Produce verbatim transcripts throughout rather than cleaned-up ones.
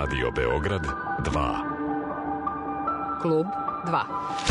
Radio Beograd dva. Klub dva.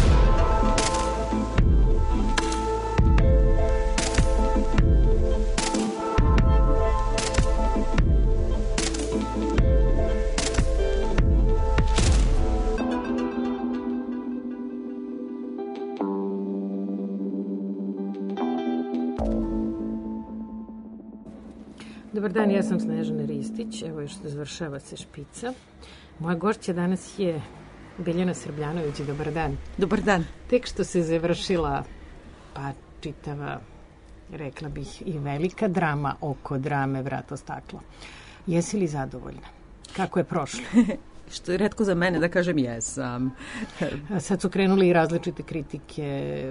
Dobar dan, ja sam Snežana Ristić, evo još završava se špica. Moja gošća danas je Biljana Srbljanović. Dobar dan. Dobar dan. Tek što se završila, pa čitava, rekla bih, i velika drama oko drame Vrat o staklo. Jesi li zadovoljna? Kako je prošlo? Što je retko za mene da kažem jesam. Sad su krenuli i različite kritike.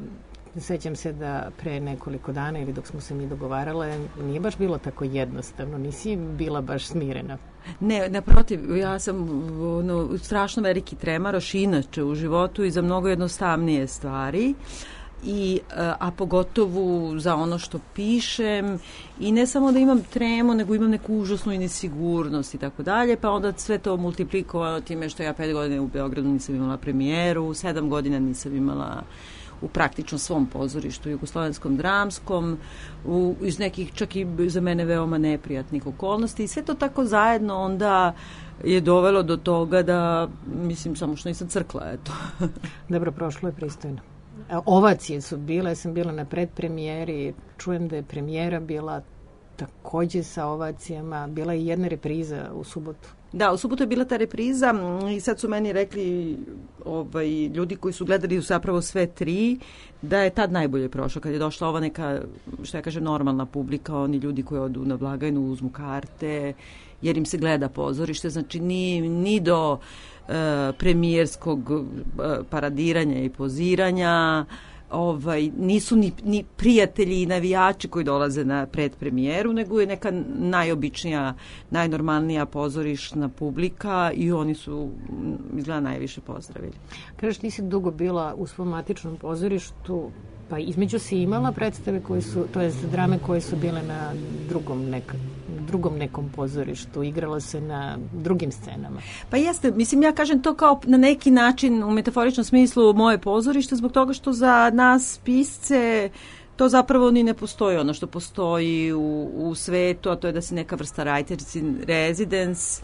Sećam se da pre nekoliko dana ili dok smo se mi dogovarale, nije baš bilo tako jednostavno, nisi bila baš smirena. Ne, naprotiv, ja sam ono, strašno veliki tremaroš inače u životu i za mnogo jednostavnije stvari. I, a pogotovo za ono što pišem i ne samo da imam tremu, nego imam neku užasnu i nesigurnost i tako dalje, pa onda sve to multiplikovano time što ja pet godina u Beogradu nisam imala premijeru, sedam godina nisam imala u praktično svom pozorištu, jugoslovenskom dramskom, u, iz nekih čak i za mene veoma neprijatnih okolnosti i sve to tako zajedno onda je dovelo do toga da, mislim, samo što nisam crkla, eto. Dobro, prošlo je pristojno. Ovacije su bile, ja sam bila na predpremijeri, čujem da je premijera bila takođe sa ovacijama, bila je jedna repriza u subotu. Da, u subotu je bila ta repriza i sad su meni rekli ovaj, ljudi koji su gledali zapravo sve tri, da je tad najbolje prošlo, kad je došla ova neka, što ja kažem, normalna publika, oni ljudi koji odu na blagajnu, uzmu karte, jer im se gleda pozorište, znači ni, ni do uh, premijerskog uh, paradiranja i poziranja, ovaj, nisu ni, ni prijatelji i navijači koji dolaze na predpremijeru, nego je neka najobičnija, najnormalnija pozorišna publika i oni su, izgleda, najviše pozdravili. Kažeš, ti si dugo bila u svom matičnom pozorištu, pa između si imala predstave koje su, to jest drame koje su bile na drugom nekom drugom nekom pozorištu, igralo se na drugim scenama. Pa jeste, mislim, ja kažem to kao na neki način u metaforičnom smislu moje pozorište, zbog toga što za nas pisce to zapravo ni ne postoji ono što postoji u, u svetu, a to je da si neka vrsta writers in residence.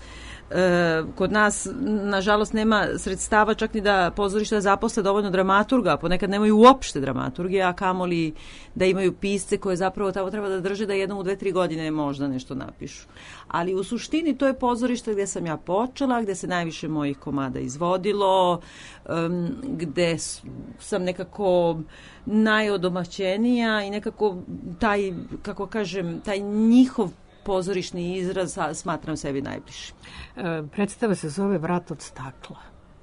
E, kod nas, nažalost, nema sredstava čak ni da pozorišta zaposle dovoljno dramaturga, ponekad nemaju uopšte dramaturgije, a kamoli da imaju pisce koje zapravo tamo treba da drže da jednom u dve, tri godine možda nešto napišu. Ali u suštini to je pozorište gde sam ja počela, gde se najviše mojih komada izvodilo, um, gde sam nekako najodomaćenija i nekako taj, kako kažem, taj njihov pozorišni izraz smatram sebi najbliži. E, predstava se zove Vrat od stakla.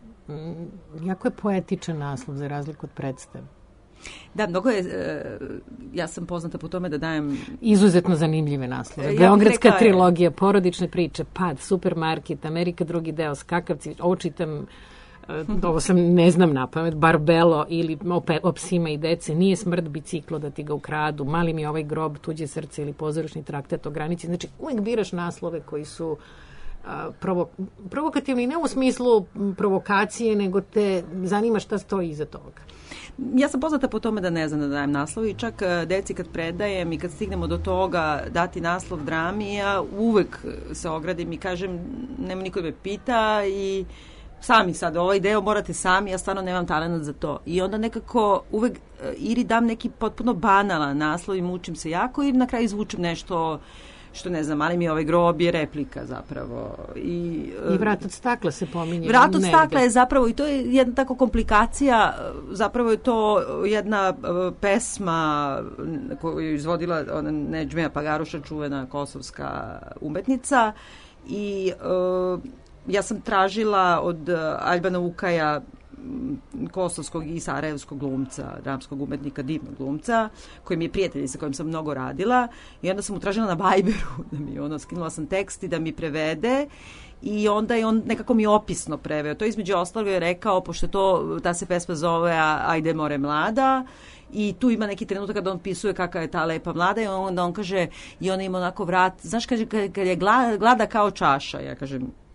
Jako je poetičan naslov za razliku od predstave. Da, mnogo je, e, ja sam poznata po tome da dajem izuzetno zanimljive naslove. Ja Beogradska rekla, trilogija, porodične priče, Pad, Supermarket, Amerika drugi deo, Skakavci, ovo čitam, ovo sam ne znam napamet, Barbelo ili o psima i dece, Nije smrt biciklo da ti ga ukradu, Mali mi ovaj grob, Tuđe srce ili Pozorišni traktat o granici. Znači, uvijek biraš naslove koji su a, provo, provokativni, ne u smislu provokacije, nego te zanima šta stoji iza toga. Ja sam poznata po tome da ne znam da dajem naslov i čak deci kad predajem i kad stignemo do toga dati naslov drami, ja uvek se ogradim i kažem, nema niko me pita i sami sad, ovaj deo morate sami, ja stvarno nemam talent za to. I onda nekako uvek ili dam neki potpuno banalan naslov i mučim se jako ili na kraju izvučem nešto što ne znam, ali mi ovaj grob je replika zapravo. I, I Vrat od stakla se pominje. Vrat od stakla je zapravo, i to je jedna tako komplikacija, zapravo je to jedna pesma koju je izvodila ona Nedžmija Pagaruša, čuvena kosovska umetnica i uh, ja sam tražila od Aljbana Ukaja, kosovskog i sarajevskog glumca, dramskog umetnika, divnog glumca, koji mi je prijatelj i sa kojim sam mnogo radila. I onda sam mu tražila na Viberu da mi ono, skinula sam tekst i da mi prevede. I onda je on nekako mi opisno preveo. To između ostalog je rekao, pošto to, ta se pesma zove Ajde more mlada, i tu ima neki trenutak kada on pisuje kakva je ta lepa mlada i onda on kaže, i ona ima onako vrat, znaš, kaže, kad je glada kao čaša, ja kažem,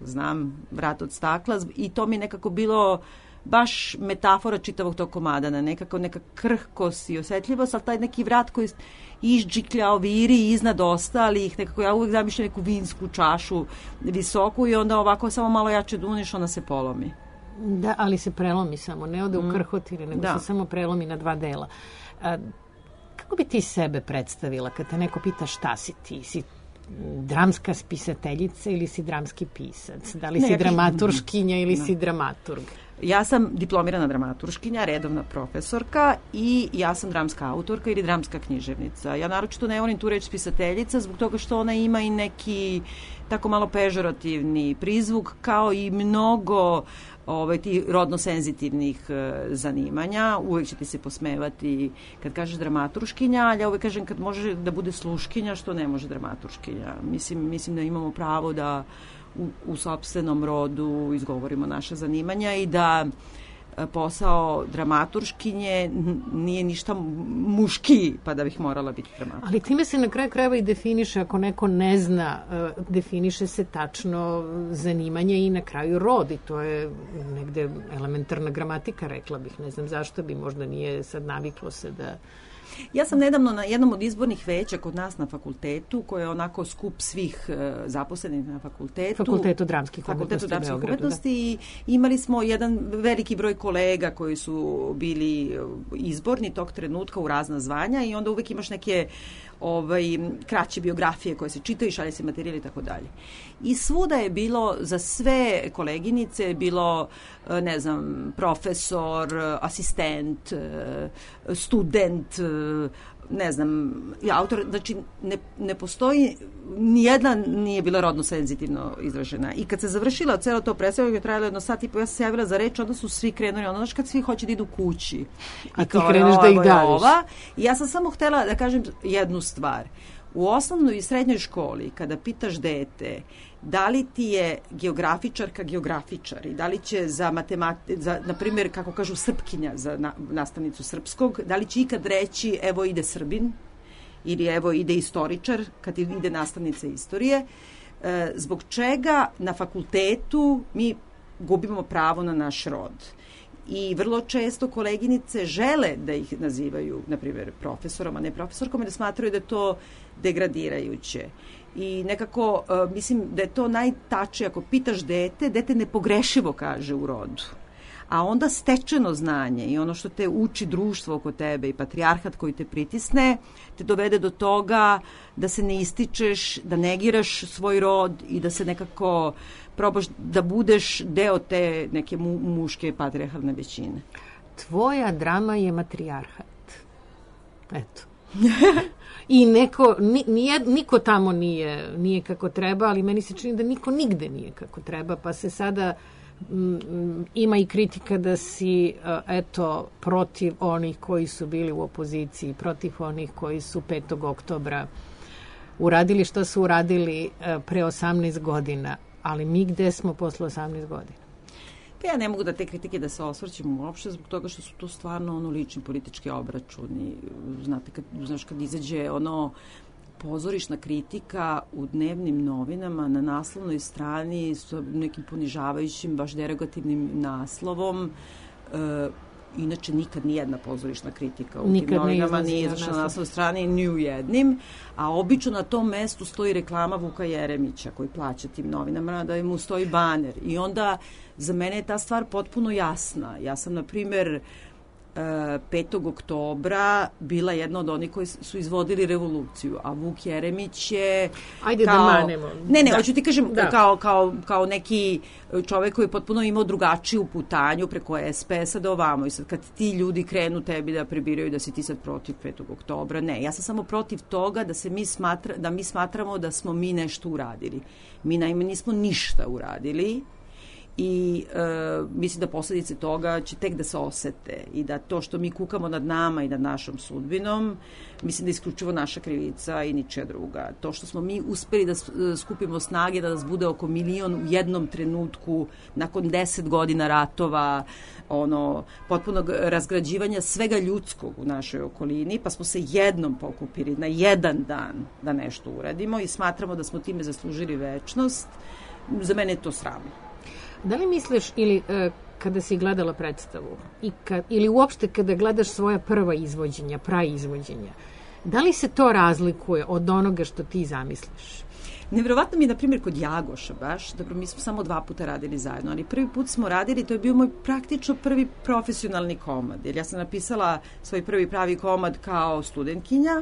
znam, Vrat od stakla, i to mi je nekako bilo baš metafora čitavog tog komada, na nekako neka krhkost i osjetljivost, ali taj neki vrat koji išđikljao, viri iznad ostalih, nekako ja uvek zamišljam neku vinsku čašu visoku i onda ovako samo malo jače duniš, ona se polomi. Da, ali se prelomi samo, ne ode u Mm. krhotine, nego Da. se samo prelomi na dva dela. A, kako bi ti sebe predstavila kad te neko pita šta si ti? Si dramska spisateljica ili si dramski pisac? Da li Ne, si ja kažem- dramaturškinja ili Da. si dramaturg? Ja sam diplomirana dramaturškinja, redovna profesorka i ja sam dramska autorka ili dramska književnica. Ja naročito ne volim tu reč spisateljica zbog toga što ona ima i neki tako malo pežorativni prizvuk, kao i mnogo ovaj, ti rodno senzitivnih e, zanimanja. Uvek će ti se posmevati kad kažeš dramaturškinja, ali ja uvek kažem kad može da bude sluškinja, što ne može dramaturškinja. Mislim, mislim da imamo pravo da u, u sopstvenom rodu izgovorimo naše zanimanja i da e, posao dramaturškinje n- nije ništa muški, pa da bih morala biti dramaturškinja. Ali time se na kraju krajeva i definiše, ako neko ne zna, e, definiše se tačno zanimanje i na kraju rod, i to je negde elementarna gramatika, rekla bih. Ne znam zašto bi, možda nije sad naviklo se da... Ja sam nedavno na jednom od izbornih veća kod nas na fakultetu, koje je onako skup svih e, zaposlenih na fakultetu. Fakultetu dramskih Fakultetu umetnosti u dramskih Beogradu, umetnosti i imali smo jedan veliki broj kolega koji su bili e, izborni tog trenutka u razna zvanja i onda uvek imaš neke ovaj, kraće biografije koje se čitaju, šalje se materijal i tako dalje. I svuda je bilo, za sve koleginice je bilo, e, ne znam, profesor, asistent, e, student, e, ne znam, i autor, znači ne, ne postoji, nijedna nije bila rodno senzitivno izražena. I kad se završila celo to predstavljanje, je trajalo jedno sat i po, ja sam se javila za reč, onda su svi krenuli, ono, znaš kad svi hoće da idu kući. A I ti kao, kreneš "Evo, da ih evo je daviš." ova. I ja sam samo htela da kažem jednu stvar. U osnovnoj i srednjoj školi, kada pitaš dete da li ti je geografičarka geografičar i da li će za matematiku, za, na primjer, kako kažu, srpkinja za na, nastavnicu srpskog, da li će ikad reći evo ide Srbin ili evo ide istoričar kad ide nastavnica istorije, e, zbog čega na fakultetu mi gubimo pravo na naš rod. I vrlo često koleginice žele da ih nazivaju, na primjer, profesorom, a ne profesorkom, jer smatraju da je to degradirajuće. I nekako, uh, mislim da je to najtačije, ako pitaš dete, dete nepogrešivo kaže u rodu. A onda stečeno znanje i ono što te uči društvo oko tebe i patrijarhat koji te pritisne, te dovede do toga da se ne ističeš, da negiraš svoj rod i da se nekako probaš da budeš deo te neke mu, muške patrijarhalne većine. Tvoja drama je matrijarhat. Eto. I neko, ni, nije, niko tamo nije, nije kako treba, ali meni se čini da niko nigde nije kako treba, pa se sada m, ima i kritika da si, eto, protiv onih koji su bili u opoziciji, protiv onih koji su petog oktobra uradili što su uradili pre osamnaest godina, ali mi gde smo posle osamnaest godina? Pa ja ne mogu da te kritike da se osvrćem uopšte zbog toga što su to stvarno ono lični politički obračuni. Znate, kad, znaš, kad izađe ono pozorišna kritika u dnevnim novinama na naslovnoj strani sa nekim ponižavajućim, baš derogativnim naslovom, e, inače nikad ni jedna pozorišna kritika u nikad tim novinama ne nije izašla na naslovnoj strani ni u jednim, a obično na tom mestu stoji reklama Vuka Jeremića koji plaća tim novinama da mu stoji baner. I onda za mene je ta stvar potpuno jasna. Ja sam, na primjer, petog oktobra bila jedna od onih koji su izvodili revoluciju, a Vuk Jeremić je Ajde kao, da manemo. Ne, ne, da. hoću ti kažem, da. kao, kao, kao neki čovek koji je potpuno imao drugačiju putanju preko es pe esa do ovamo. I sad kad ti ljudi krenu tebi da prebiraju da si ti sad protiv petog oktobra, ne, ja sam samo protiv toga da se mi smatra, da mi smatramo da smo mi nešto uradili. Mi naime nismo ništa uradili. I e, mislim da posljedice toga će tek da se osete i da to što mi kukamo nad nama i nad našom sudbinom, mislim da je isključivo naša krivica i ničija druga. To što smo mi uspeli da skupimo snage da nas bude oko milion u jednom trenutku nakon deset godina ratova, ono, potpunog razgrađivanja svega ljudskog u našoj okolini, pa smo se jednom pokupili na jedan dan da nešto uradimo i smatramo da smo time zaslužili večnost. za mene je to sramno. Da li misliš ili e, kada si gledala predstavu i kad, ili uopšte kada gledaš svoja prva izvođenja, praizvođenja, da li se to razlikuje od onoga što ti zamisliš? Nevjerovatno mi je, na primjer, kod Jagoša baš, dobro, mi smo samo dva puta radili zajedno, ali prvi put smo radili, to je bio moj praktično prvi profesionalni komad, jer ja sam napisala svoj prvi pravi komad kao studentkinja,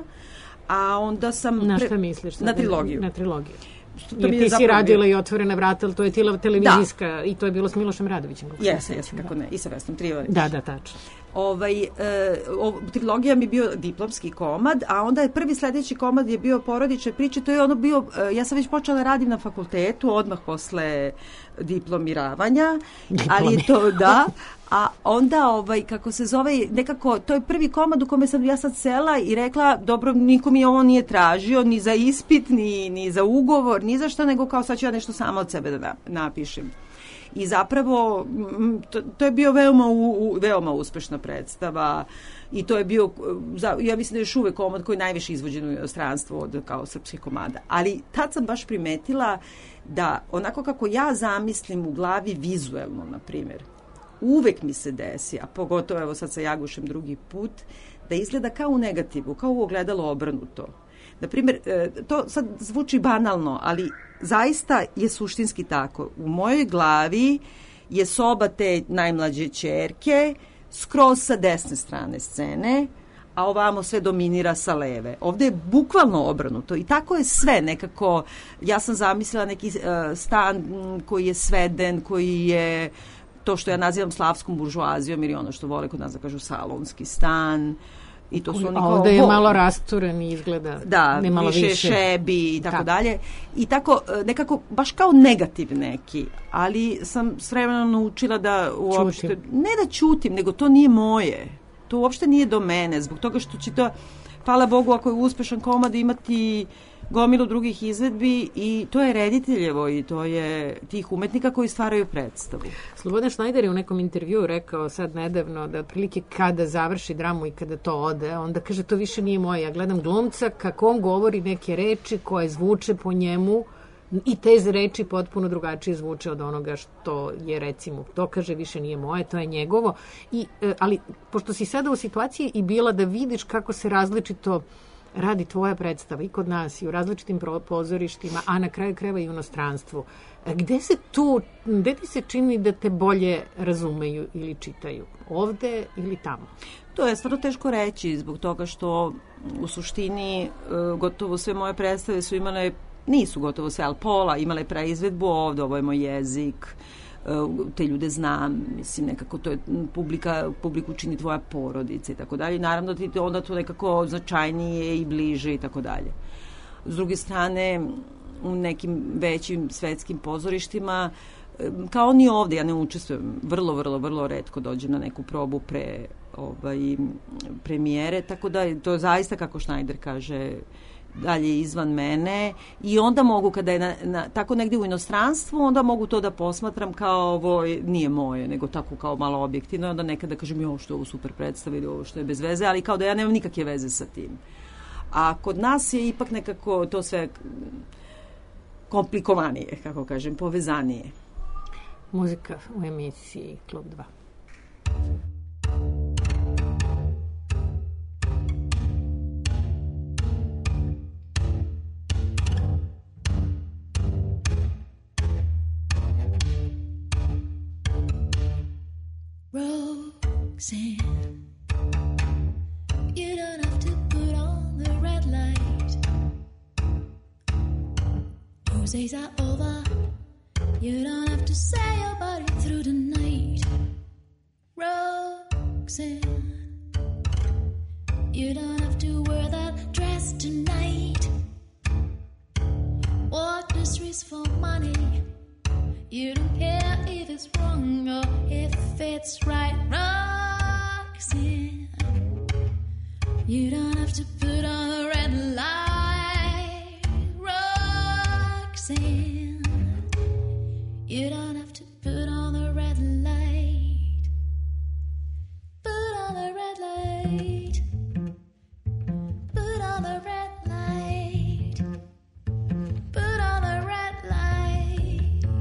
a onda sam... Na šta misliš? Na trilogiju. Na trilogiju. Jer ti si radila i Otvorena vrata, ali to je tila televizijska da. I to je bilo s Milošem Radovićem. Jeste, jeste, kako ne, i sa Vesnom Trivanić. Da, da, tačno. Ovaj, e, o, trilogija mi je bio diplomski komad, a onda je prvi sledeći komad je bio Porodične priče, to je ono bio, e, ja sam već počela da radim na fakultetu, odmah posle diplomiravanja, ali je to, da, a onda, ovaj, kako se zove, nekako, to je prvi komad u kome sam ja sad sela i rekla, dobro, niko mi ovo nije tražio, ni za ispit, ni, ni za ugovor, ni za što, nego kao sad ću ja nešto sama od sebe da napišem. I zapravo, to, to je bio veoma, u, veoma uspešna predstava i to je bio, ja mislim da je još uvek komad koji je najviše izvođen u inostranstvu od kao srpskih komada. Ali tad sam baš primetila da onako kako ja zamislim u glavi vizuelno, na primjer, uvek mi se desi, a pogotovo evo sad sa Jagušem drugi put, da izgleda kao u negativu, kao u ogledalo obrnuto. Na primjer, to sad zvuči banalno, ali zaista je suštinski tako. U mojoj glavi je soba te najmlađe ćerke skroz sa desne strane scene, a ovamo sve dominira sa leve. Ovde je bukvalno obrnuto i tako je sve nekako. Ja sam zamislila neki uh, stan koji je sveden, koji je to što ja nazivam slavskom buržoazijom ili ono što vole kod nas da kažu salonski stan. I to su oni kao ovde je malo rasturen i izgleda. Da, ne malo više, više šebi i tako da. dalje. I tako, nekako, baš kao negativ neki. Ali sam s vremenom naučila da uopšte, čutim. ne da ćutim, nego to nije moje. To uopšte nije do mene. Zbog toga što će to, hvala Bogu, ako je uspešan komad, imati gomilu drugih izvedbi i to je rediteljevo i to je tih umetnika koji stvaraju predstavu. Slobodan Šnajder je u nekom intervjuu rekao sad nedavno da otprilike kada završi dramu i kada to ode, onda kaže to više nije moje. Ja gledam glumca kako on govori neke reči koje zvuče po njemu i te reči potpuno drugačije zvuče od onoga što je recimo. To kaže više nije moje, to je njegovo. I, ali pošto si sada u situaciji i bila da vidiš kako se različito radi tvoja predstava i kod nas i u različitim pozorištima, a na kraju krajeva i u inostranstvu. Gde se tu, gde ti se čini da te bolje razumeju ili čitaju? Ovde ili tamo? To je stvarno teško reći zbog toga što u suštini gotovo sve moje predstave su imale, nisu gotovo sve, ali pola imale praizvedbu ovde, ovo je moj jezik, te ljude znam, mislim, nekako to je publika, publiku čini tvoja porodica i tako dalje. Naravno ti onda to nekako značajnije i bliže i tako dalje. S druge strane, u nekim većim svetskim pozorištima, kao ni ovde, ja ne učestvujem, vrlo, vrlo, vrlo retko dođem na neku probu pre ovaj, premijere, tako da to je zaista, kako Šnajder kaže, dalje izvan mene i onda mogu, kada je na, na, tako negdje u inostranstvu, onda mogu to da posmatram kao ovo nije moje, nego tako kao malo objektivno, onda nekada kažem jo što je ovo super predstava ili ovo što je bez veze, ali kao da ja nemam nikakve veze sa tim. A kod nas je ipak nekako to sve komplikovanije, kako kažem, povezanije. Muzika u emisiji Klub dva. Roxanne, you don't have to put on the red light. Those days are over. You don't have to say your body through the night. Roxanne, you don't have to wear that dress tonight. Walk the streets for money. You don't care if it's wrong or if it's right. Roxanne, you don't have to put on the red light. Roxanne, you don't have to put on the red light. Put on the red light. Put on the red light. Put on the red light.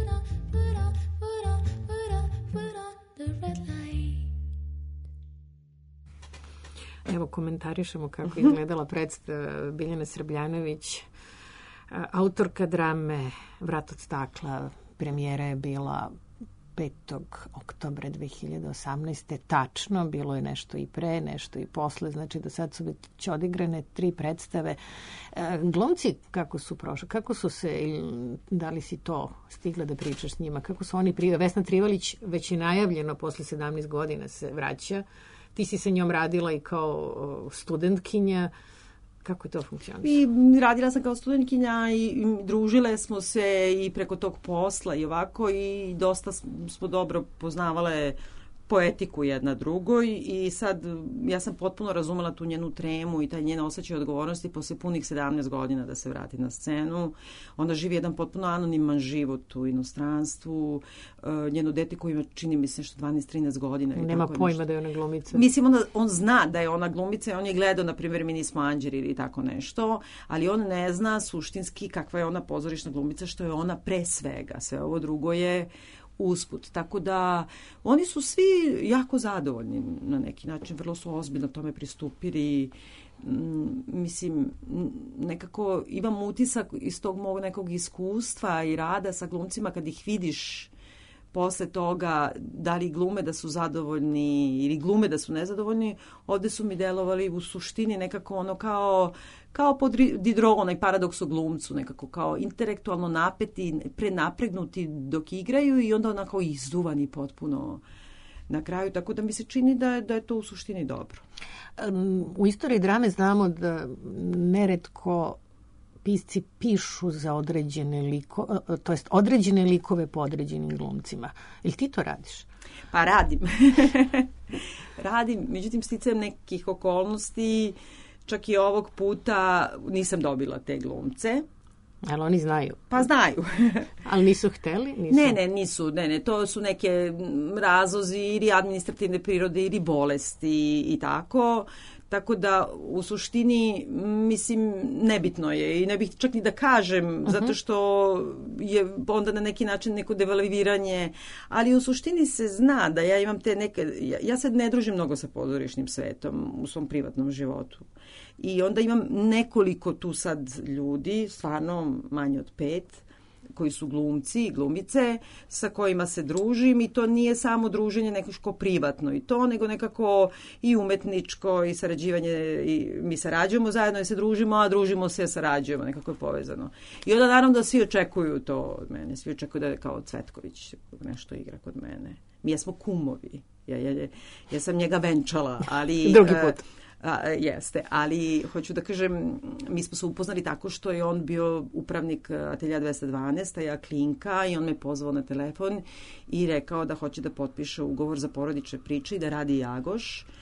put on, put on, put on, put on, put on the red light. Evo, komentarišemo kako je gledala predstava Biljana Srbljanović, autorka drame Vrat od stakla. Premijera je bila petog oktobra dve hiljade osamnaeste. Tačno, bilo je nešto i pre, nešto i posle, znači do sad su već odigrane tri predstave. Glumci kako su prošli, kako su se, da li si to stigla da pričaš s njima, kako su oni prije, Vesna Trivalić već je najavljeno posle sedamnaest godina se vraća, ti si sa njom radila i kao studentkinja. Kako je to funkcionisalo? I radila sam kao studentkinja i, i družile smo se i preko tog posla i ovako i dosta smo dobro poznavale poetiku jedna drugoj i sad ja sam potpuno razumela tu njenu tremu i taj njen osjećaj odgovornosti posle punih sedamnaest godina da se vrati na scenu. Onda živi jedan potpuno anoniman život u inostranstvu. Njeno dete koje ima, čini mi se, što dvanaest trinaest godina. Nema pojma nešto. Da je ona glumica. Mislim, onda, on zna da je ona glumica i on je gledao, na primjer, Mi nismo anđeli ili tako nešto, ali on ne zna suštinski kakva je ona pozorišna glumica, što je ona pre svega. Sve ovo drugo je usput. Tako da oni su svi jako zadovoljni na neki način, vrlo su ozbiljno tome pristupili. Mislim, nekako imam utisak iz tog mog nekog iskustva i rada sa glumcima kad ih vidiš posle toga, da li glume da su zadovoljni ili glume da su nezadovoljni, ovde su mi delovali u suštini nekako ono kao kao pod Diderot, onaj paradoks u glumcu, nekako kao intelektualno napeti, prenapregnuti dok igraju i onda onako izduvani potpuno na kraju, tako da mi se čini da, da je to u suštini dobro. U istoriji drame znamo da neretko pisci pišu za određene likove, to jest određene likove po određenim glumcima. Ili ti to radiš? Pa radim. Radim, međutim sticajem nekih okolnosti, čak i ovog puta nisam dobila te glumce. Ali oni znaju? Pa znaju. Ali nisu hteli? Nisu... Ne, ne, nisu. Ne, ne, to su neke razlozi ili administrativne prirode ili bolesti i tako. Tako da u suštini, mislim, nebitno je i ne bih čak ni da kažem, uh-huh. zato što je onda na neki način neko devalviranje, ali u suštini se zna da ja imam te neke, ja, ja sad ne družim mnogo sa pozorišnim svetom u svom privatnom životu. I onda imam nekoliko tu sad ljudi, stvarno manje od pet, koji su glumci i glumice sa kojima se družim i to nije samo druženje nekako privatno i to, nego nekako i umetničko i sarađivanje i mi sarađujemo zajedno i se družimo, a družimo se, sarađujemo, nekako je povezano. I onda naravno da svi očekuju to od mene, svi očekuju da je kao Cvetković nešto igra kod mene. Mi smo kumovi, ja, ja, ja sam njega venčala, ali... Drugi put. A, jeste, ali hoću da kažem, mi smo se upoznali tako što je on bio upravnik Atelja dvesta dvanaest, a ja klinka i on me pozvao na telefon i rekao da hoće da potpiše ugovor za porodične priče i da radi Jagoš.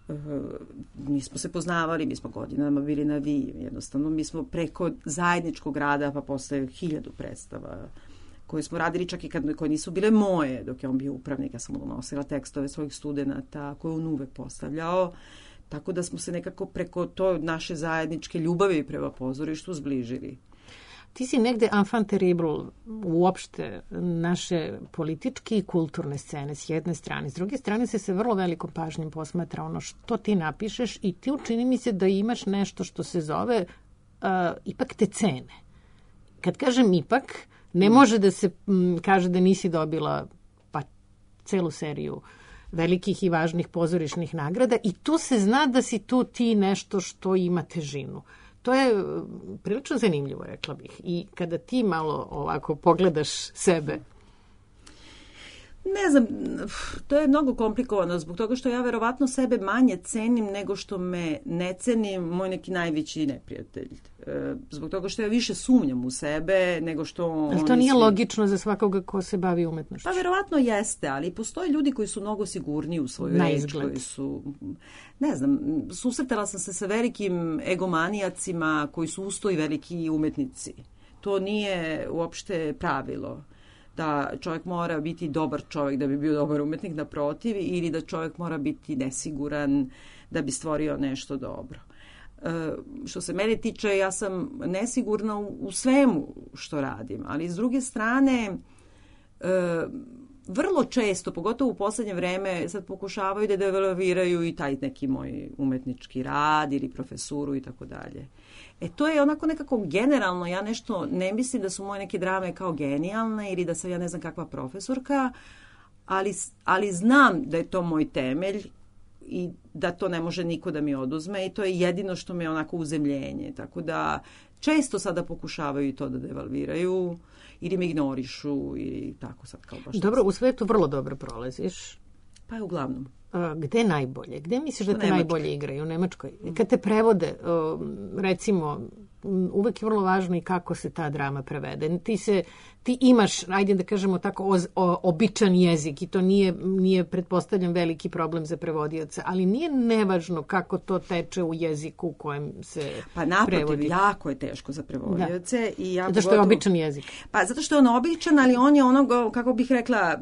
nismo se poznavali, mi smo godinama bili na vi, jednostavno mi smo preko zajedničkog rada pa postoje hiljadu predstava koje smo radili čak i kad, koje nisu bile moje, dok je on bio upravnik, ja sam mu donosila tekstove svojih studenata koje on uvek postavljao, tako da smo se nekako preko to naše zajedničke ljubavi prema pozorištu zbližili. Ti si negde enfant terrible uopšte naše političke i kulturne scene s jedne strane. S druge strane se se vrlo velikom pažnjom posmatra ono što ti napišeš i ti učini mi se da imaš nešto što se zove uh, ipak te cene. Kad kažem ipak, ne može da se m, kaže da nisi dobila pa celu seriju velikih i važnih pozorišnih nagrada i tu se zna da si tu ti nešto što ima težinu. To je prilično zanimljivo, rekla bih. I kada ti malo ovako pogledaš sebe. Ne znam, to je mnogo komplikovano zbog toga što ja verovatno sebe manje cenim nego što me ne cenim moj neki najveći neprijatelj. E, zbog toga što ja više sumnjam u sebe nego što... Ali to nije svi... logično za svakoga ko se bavi umetnošću. Pa verovatno jeste, ali postoje ljudi koji su mnogo sigurniji u svoju reč, koji su... Ne znam, susretala sam se sa velikim egomanijacima koji su usto i veliki umetnici. To nije uopšte pravilo da čovjek mora biti dobar čovjek da bi bio dobar umetnik, naprotiv, ili da čovjek mora biti nesiguran da bi stvorio nešto dobro. E, što se mene tiče, ja sam nesigurna u, u svemu što radim, ali s druge strane, e, vrlo često, pogotovo u poslednje vreme, sad pokušavaju da devalviraju i taj neki moj umetnički rad ili profesuru i tako dalje. E to je onako nekako generalno, ja nešto ne mislim da su moje neke drame kao genijalne ili da sam ja ne znam kakva profesorka, ali, ali znam da je to moj temelj i da to ne može niko da mi oduzme i to je jedino što me onako uzemljenje. Tako da često sada pokušavaju i to da devalviraju ili me ignorišu ili tako sad kao baš. Dobro, u svetu vrlo dobro prolaziš. Pa je uglavnom. A, gde najbolje? Gde misliš da te najbolje igraju? U Nemačkoj? Kad te prevode, recimo, uvek je vrlo važno i kako se ta drama prevede. Ti se, ti imaš, ajde da kažemo tako, o, o, običan jezik i to nije, nije, pretpostavljam, veliki problem za prevodioca, ali nije nevažno kako to teče u jeziku u kojem se pa naprotiv, prevodi. Jako je teško za prevodioce. Da. I ja zato što je običan jezik. Pa zato što je on običan, ali on je ono, kako bih rekla,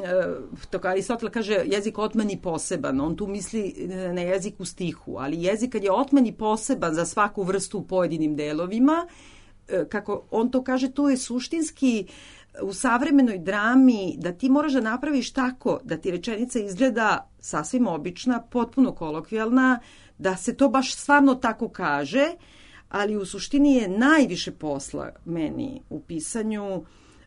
to Aristotel kaže, jezik otmeni poseban. On tu misli na jezik u stihu, ali jezik kad je otmeni poseban za svaku vrstu u pojedinim delovima, kako on to kaže, to je suštinski u savremenoj drami da ti moraš da napraviš tako da ti rečenica izgleda sasvim obična, potpuno kolokvijalna, da se to baš stvarno tako kaže, ali u suštini je najviše posla meni u pisanju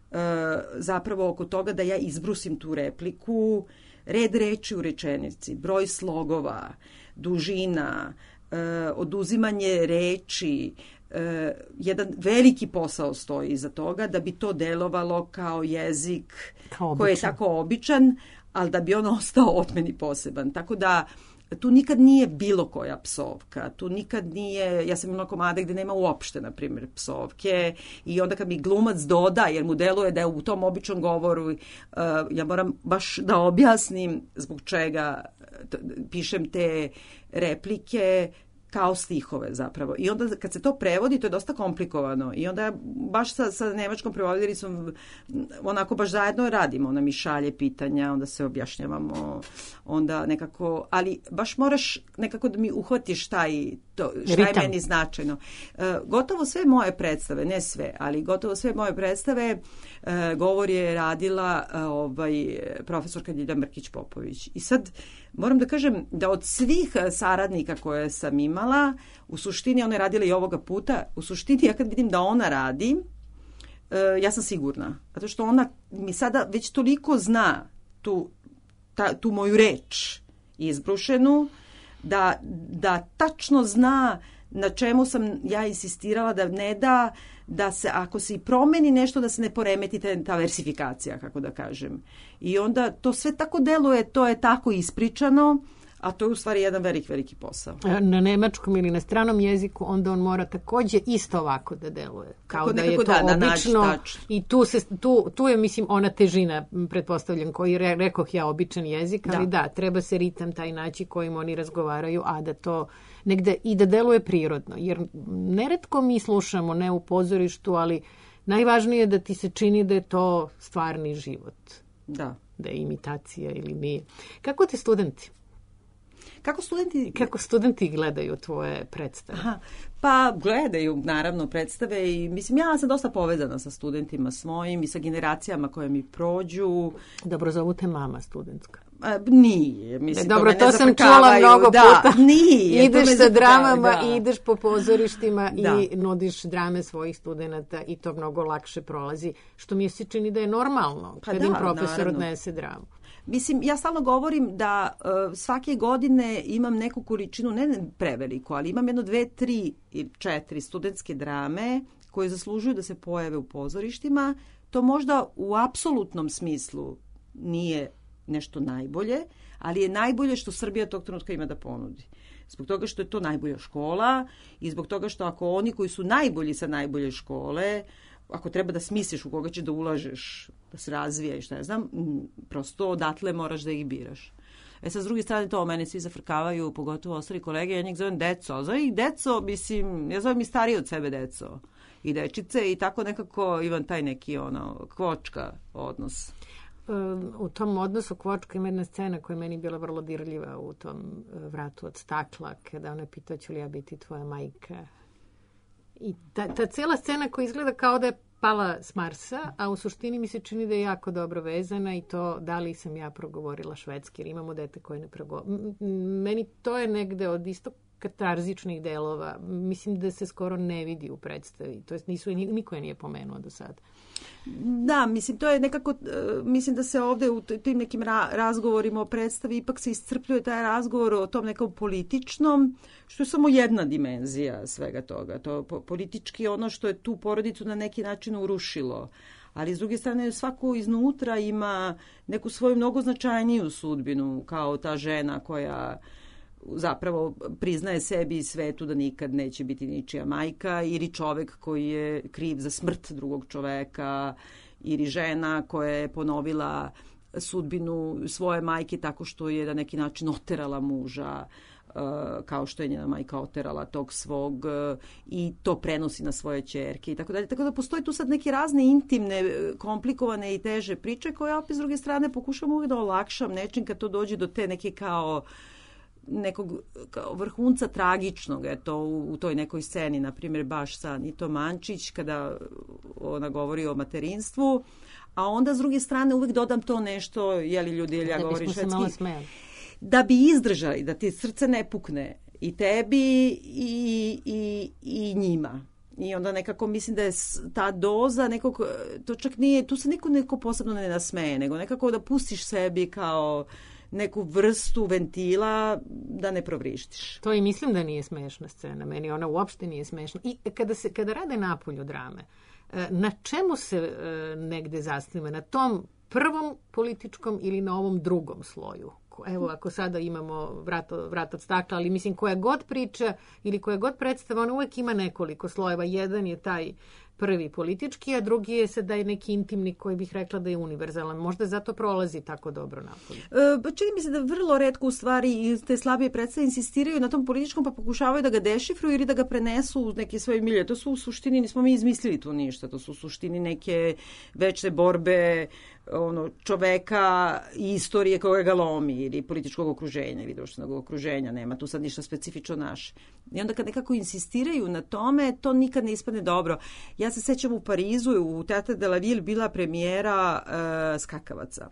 zapravo oko toga da ja izbrusim tu repliku, red reči u rečenici, broj slogova, dužina, oduzimanje reči, Uh, jedan veliki posao stoji iza toga da bi to delovalo kao jezik kao koji je tako običan, ali da bi on ostao otmeni poseban. Tako da tu nikad nije bilo koja psovka, tu nikad nije, ja sam imala komade gde nema uopšte, na primjer, psovke i onda kad mi glumac doda, jer mu deluje da je u tom običnom govoru, uh, ja moram baš da objasnim zbog čega t- pišem te replike, kao stihove zapravo. I onda kad se to prevodi, to je dosta komplikovano. I onda baš sa, sa nemačkom prevoditeljicom onako baš zajedno radimo. Ona mi šalje pitanja, onda se objašnjavamo, onda nekako, ali baš moraš nekako da mi uhvatiš taj, to, šta je meni značajno. E, gotovo sve moje predstave, ne sve, ali gotovo sve moje predstave e, govor je radila e, ovaj, profesorka Ljilja Mrkić-Popović. I sad moram da kažem da od svih saradnika koje sam imala, u suštini ona je radila i ovoga puta, u suštini ja kad vidim da ona radi, ja sam sigurna. Zato što ona mi sada već toliko zna tu, ta, tu moju reč izbrušenu, da, da tačno zna na čemu sam ja insistirala da ne da, da se, ako se i promeni nešto, da se ne poremeti ta versifikacija, kako da kažem. I onda to sve tako deluje, to je tako ispričano, A to je u stvari jedan velik, veliki posao. Na nemačkom ili na stranom jeziku, onda on mora takođe isto ovako da deluje. Kao da je to da, obično. Da I tu, se, tu, tu je, mislim, ona težina, pretpostavljam, koji re, rekoh ja običan jezik, ali da. da, treba se ritam taj naći kojim oni razgovaraju, a da to negde i da deluje prirodno. Jer neretko mi slušamo, ne u pozorištu, ali najvažnije je da ti se čini da je to stvarni život. Da. Da je imitacija ili nije. Kako ti studenti? Kako studenti... Kako studenti gledaju tvoje predstave? Aha, pa gledaju, naravno, predstave i mislim, ja sam dosta povezana sa studentima svojim i sa generacijama koje mi prođu. Dobro, zovu te mama studentska. A, nije, mislim, e, dobro, to, to sam čula mnogo da, puta. Nije. Ideš sa dramama da. i ideš po pozorištima da. i nudiš drame svojih studenta i to mnogo lakše prolazi, što mi se čini da je normalno pa kad da, im profesor naravno. odnese dramu. Mislim, ja stalno govorim da uh, svake godine imam neku količinu, ne preveliku, ali imam jedno dve, tri ili četiri studentske drame koje zaslužuju da se pojave u pozorištima. To možda u apsolutnom smislu nije nešto najbolje, ali je najbolje što Srbija tog trenutka ima da ponudi. Zbog toga što je to najbolja škola i zbog toga što ako oni koji su najbolji sa najbolje škole, ako treba da smisliš u koga će da ulažeš, da se razvija i šta ja znam, prosto odatle moraš da ih biraš. E sad, s druge strane, to mene svi zafrkavaju, pogotovo ostali kolege, ja njih zovem deco. Zovem ih deco, mislim, ja zovem i stariji od sebe deco i dečice i tako nekako imam taj neki ono, kvočka odnos. U tom odnosu kvočka ima jedna scena koja je meni bila vrlo dirljiva u tom Vratu od stakla, kada ona pita ću li ja biti tvoja majka. I ta, ta cijela scena koja izgleda kao da je pala s Marsa, a u suštini mi se čini da je jako dobro vezana i to da li sam ja progovorila švedski, jer imamo dete koje ne progovori. Meni to je negde od isto katarzičnih delova. Mislim da se skoro ne vidi u predstavi. To jest nisu, niko je nije pomenuo do sada. Da, mislim, to je nekako, mislim da se ovde u tim nekim ra- razgovorima o predstavi ipak se iscrpljuje taj razgovor o tom nekom političnom, što je samo jedna dimenzija svega toga. To po- politički ono što je tu porodicu na neki način urušilo. Ali s druge strane svako iznutra ima neku svoju mnogo značajniju sudbinu, kao ta žena koja zapravo priznaje sebi i svetu da nikad neće biti ničija majka, ili čovek koji je kriv za smrt drugog čoveka, ili žena koja je ponovila sudbinu svoje majke tako što je na neki način oterala muža, kao što je njena majka oterala tog svog i to prenosi na svoje ćerke i tako dalje. Tako da postoji tu sad neke razne intimne, komplikovane i teže priče koje ja opet s druge strane pokušam uvijek da olakšam nečim kad to dođe do te neke kao nekog kao vrhunca tragičnog, eto, u, u toj nekoj sceni, na primjer, baš sa Anitom Mančić, kada ona govori o materinstvu, a onda s druge strane uvijek dodam to nešto, jeli ljudi, ili ja govorim švedski, da bi izdržali, da ti srce ne pukne i tebi i, i, i njima. I onda nekako mislim da je ta doza nekog, to čak nije, tu se niko neko posebno ne nasmeje, nego nekako da pustiš sebi kao neku vrstu ventila da ne provrištiš. To i mislim da nije smešna scena. Meni ona uopšte nije smešna. I kada, se, kada rade napolju drame, na čemu se negde zasniva? Na tom prvom političkom ili na ovom drugom sloju? Evo, ako sada imamo vrat, vrat od stakla, ali mislim koja god priča ili koja god predstava, ona uvek ima nekoliko slojeva. Jedan je taj prvi politički, a drugi je sada je neki intimni koji bih rekla da je univerzalan. Možda zato prolazi tako dobro napolje. E, čini mi se da vrlo retko u stvari te slabije predstave insistiraju na tom političkom pa pokušavaju da ga dešifruju ili da ga prenesu u neke svoje milje. To su u suštini, nismo mi izmislili tu ništa, to su u suštini neke večne borbe ono, čoveka i istorije koja ga lomi ili političkog okruženja ili društvenog okruženja. Nema tu sad ništa specifično naše. I onda kad nekako insistiraju na tome, to nikad ne ispadne dobro. Ja se sećam u Parizu, u Teatre de la Ville bila premijera uh, Skakavaca.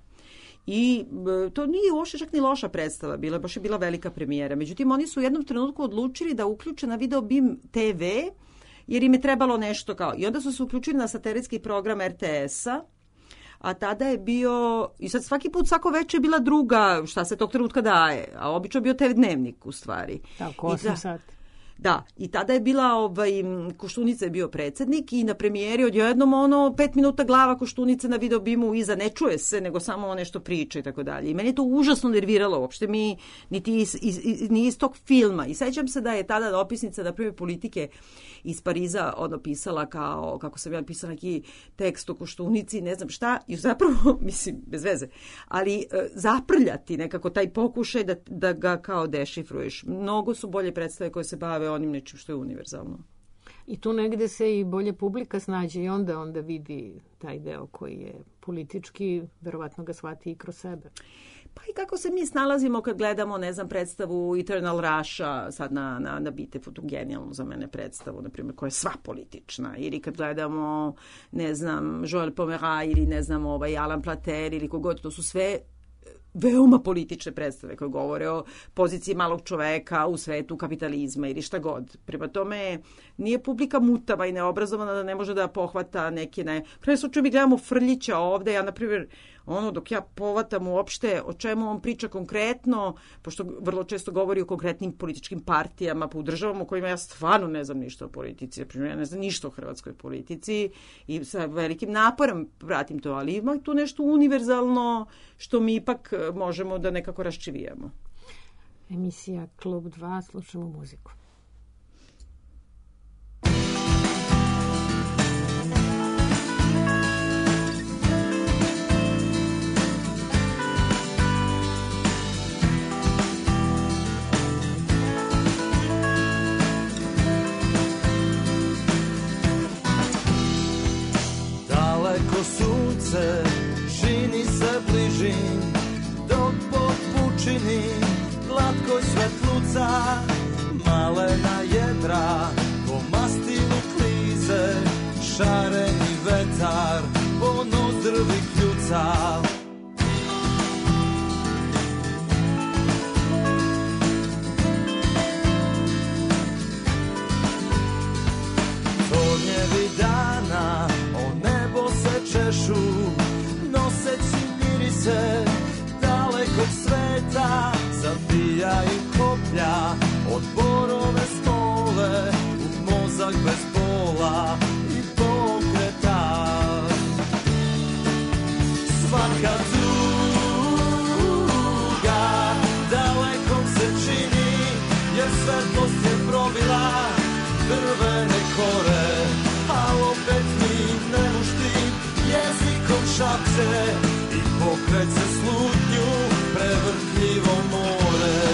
I uh, to nije uopšte čak ni loša predstava bila, baš je bila velika premijera. Međutim, oni su u jednom trenutku odlučili da uključe na Video Bim te ve, jer im je trebalo nešto kao... I onda su se uključili na satelitski program er te es-a, a tada je bio, i sad svaki put, svako večer je bila druga, šta se tog trenutka daje, a obično je bio te ve dnevnik u stvari. Tako, osam sati. Da, i tada je bila, ovaj, Koštunica je bio predsednik i na premijeri odjednom ono pet minuta glava Koštunice na videobimu iza ne čuje se, nego samo nešto priča i tako dalje. I meni je to užasno nerviralo, uopšte mi niti iz, iz, iz, ni iz tog filma. I sećam se da je tada dopisnica, na primjer, Politike iz Pariza ono pisala kao, kako sam ja pisala neki tekst o Koštunici, ne znam šta, i zapravo, mislim, bez veze, ali e, zaprljati nekako taj pokušaj da, da ga kao dešifruješ. Mnogo su bolje predstave koje se bave onim nečim što je univerzalno. I tu negde se i bolje publika snađe i onda onda vidi taj deo koji je politički, verovatno ga shvati i kroz sebe. Pa i kako se mi snalazimo kad gledamo, ne znam, predstavu Eternal Russia, sad na, na, na Bitefu, tu genijalnu za mene predstavu, na primjer, koja je sva politična, ili kad gledamo, ne znam, Joël Pomeray, ili ne znam, ovaj, Alan Plater, ili kogod, to su sve veoma politične predstave koje govore o poziciji malog čoveka u svetu kapitalizma ili šta god. Prema tome, nije publika mutava i neobrazovana da ne može da pohvata neke ne... Kraj slučaju mi gledamo Frljića ovde, ja, na primjer, ono, dok ja povatam uopšte o čemu on priča konkretno, pošto vrlo često govori o konkretnim političkim partijama, pa u državama u kojima ja stvarno ne znam ništa o politici, ja ne znam ništa o hrvatskoj politici i sa velikim naporom pratim to, ali ima tu nešto univerzalno što mi ipak možemo da nekako raščivijemo. Emisija Klub dva, slušamo muziku. Daleko sunce čini se bliži, dok po pučini glatkoj svetluca malena jedra po mastilu klize, šareni vetar po nozdrvi kljuca. Tornjevi dana o nebo se češu, noseći mirise dalekog sveta, zabijaju koplja od borove smole u mozak bez bola i pokreta. Svaka druga dalekom se čini, jer svetlost je probila drvene kore, a opet mi ne mušti jezikom šapće i pokreće slutnju prevrtljivo more.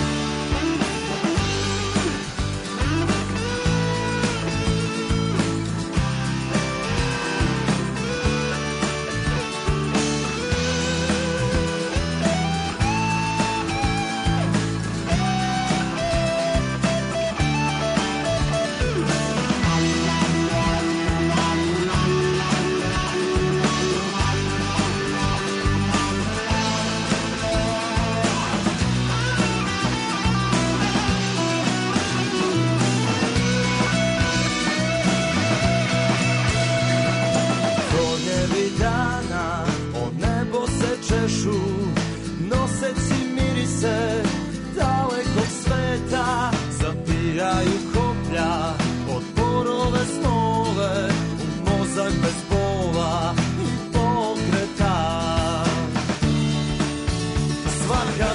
Noseći mirise dalekog sveta, zabijaju koplja od borove smole u mozak bez bola i pokreta. Svaka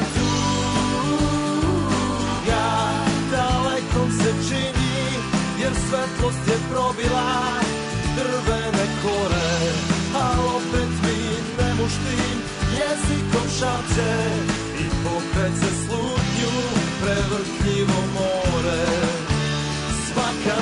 tuga dalekom se čini, jer svetlost je probila drvene kore, a opet mi ne muštim jezikom šapće i pokreće slutnju prevrtljivo more. Svaka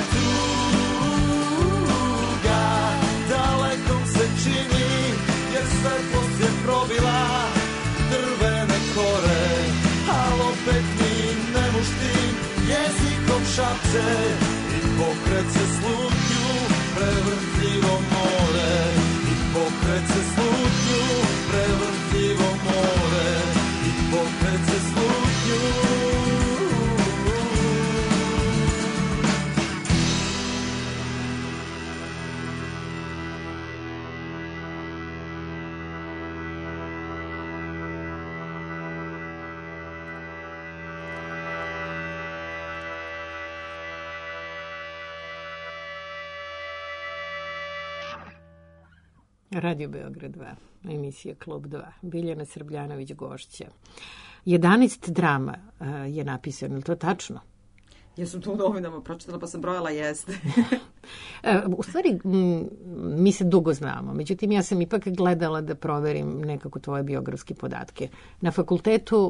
tuga dalekom se čini, jer svetlost je probila drvene kore, al opet mi ne muštim jezikom šapće i pokreće slutnju prevrtljivo more. I pokreće slutnju prevrtljivo more, i pokreće slutnju. Radio Beograd dva, emisija Klub dva, Biljana Srbljanović gošća. jedanaest drama uh, je napisano, je to tačno? Ja sam to u novinama pročitala pa sam brojala, jeste. U stvari, m, mi se dugo znamo, međutim ja sam ipak gledala da proverim nekako tvoje biografske podatke. Na fakultetu